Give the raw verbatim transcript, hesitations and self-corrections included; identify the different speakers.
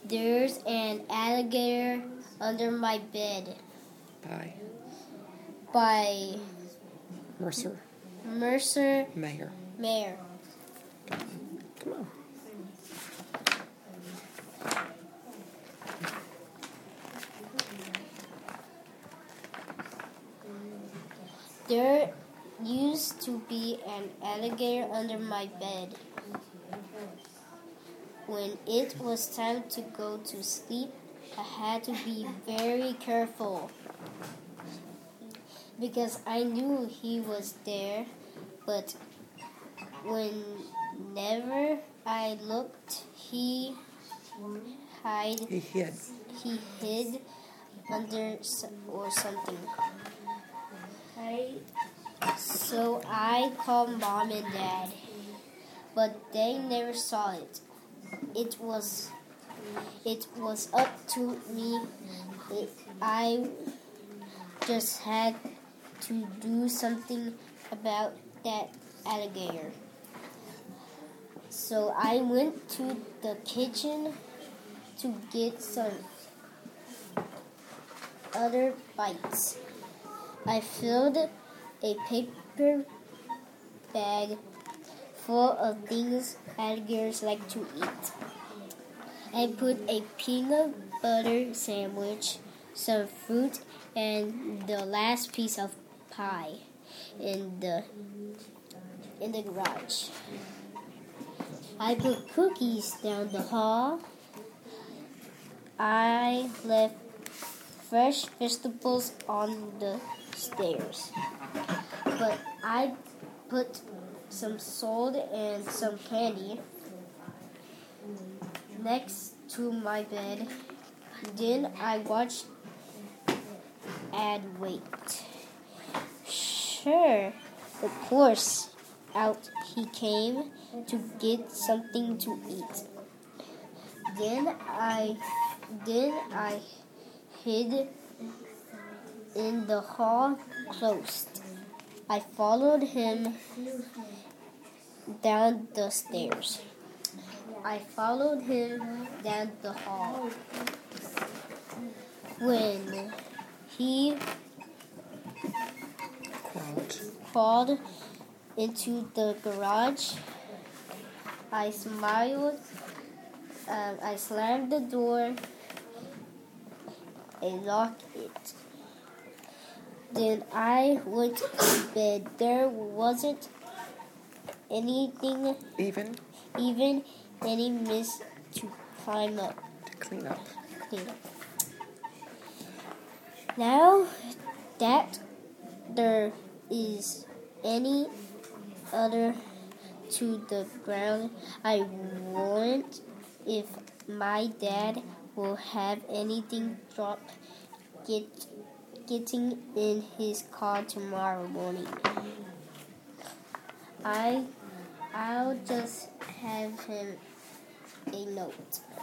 Speaker 1: There's an alligator under my bed.
Speaker 2: By
Speaker 1: By
Speaker 2: Mercer
Speaker 1: Mercer
Speaker 2: Mayer.
Speaker 1: Mayer.
Speaker 2: Come on.
Speaker 1: There used to be an alligator under my bed. When it was time to go to sleep, I had to be very careful because I knew he was there, but whenever I looked, he hid.
Speaker 2: He hid.
Speaker 1: He hid under s- or something. So I called Mom and Dad, but they never saw it. It was it was up to me. It, I just had to do something about that alligator. So I went to the kitchen to get some other bites. I filled a paper bag full of things alligators like to eat. I put a peanut butter sandwich, some fruit, and the last piece of pie in the in the garage. I put cookies down the hall. I left fresh vegetables on the stairs. But I put some salt and some candy next to my bed. Then I watched and wait. Sure, of course, out he came to get something to eat. Then I, then I hid in the hall closed. I followed him down the stairs. I followed him down the hall. When he
Speaker 2: Crawled.
Speaker 1: crawled into the garage, I smiled. Um, I slammed the door and locked it. Then I went to bed. There wasn't anything,
Speaker 2: Even
Speaker 1: even any mist to climb up.
Speaker 2: to clean up.
Speaker 1: Clean up. Now that there is any other to the ground, I wonder if my dad will have anything drop get getting in his car tomorrow morning. I I'll just have him a note.